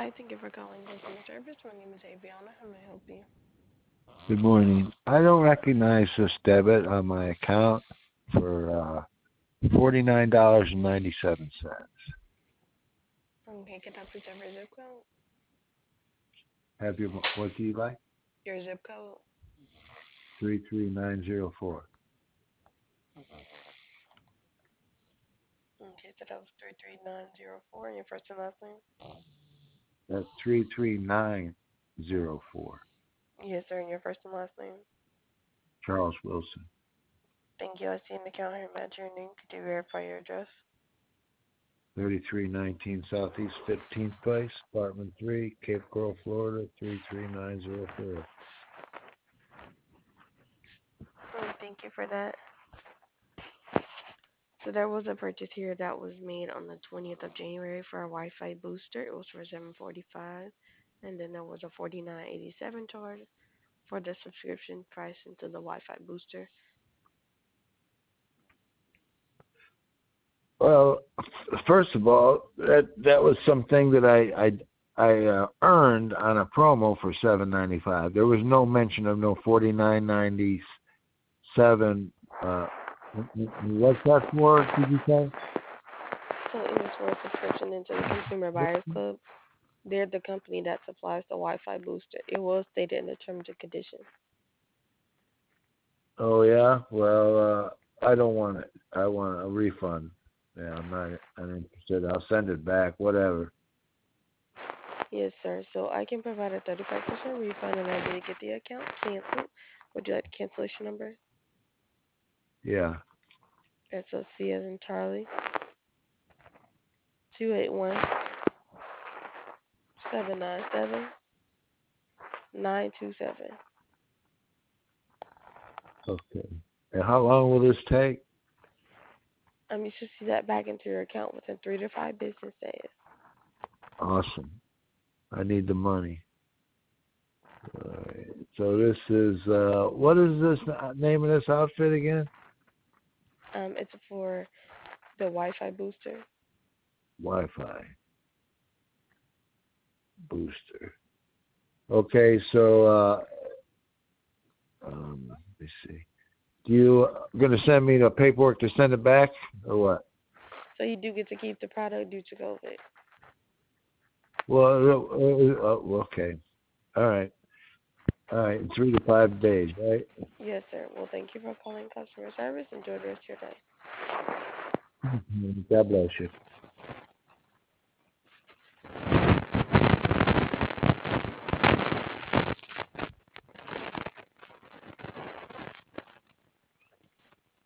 Hi, thank you for calling customer service. My name is Aviana. How may I help you? Good morning. I don't recognize this debit on my account for $49.97. Okay, can I please have your zip code? Have you? What do you like? Your zip code. 33904. Okay, so that was 33904. And your first and last name? That's 33904. Yes, sir. And your first and last name? Charles Wilson. Thank you. I see an account here match your name. Could you verify your address? 3319 Southeast 15th Place, Apartment 3, Cape Coral, Florida 33904. Thank you for that. So there was a purchase here that was made on the 20th of January for a Wi-Fi booster. It was for 745, and then there was a 49.87 charge for the subscription price into the Wi-Fi booster. Well, first of all, that was something that I earned on a promo for $7.95. There was no mention of no $49.97. What's that for? Did you say? So it was for a subscription into the Consumer Buyers Club. They're the company that supplies the Wi-Fi booster. It was stated in the terms and conditions. Oh yeah. Well, I don't want it. I want a refund. Yeah, I'm not uninterested. I'll send it back. Whatever. Yes, sir. So I can provide a 35% refund, and I did get the account canceled. Would you like the cancellation number? Yeah. It's a C as in Charlie, 281-797-927. Okay. And how long will this take? You should see that back into your account within 3 to 5 business days. Awesome. I need the money. Alright. So this is what is this name of this outfit again? It's for the Wi-Fi booster. Wi-Fi booster. Okay, so let me see. You gonna send me the paperwork to send it back or what? So you do get to keep the product due to COVID. Well, okay. All right. All right. 3 to 5 days, right? Yes, sir. Well, thank you for calling customer service. Enjoy the rest of your day. God bless you.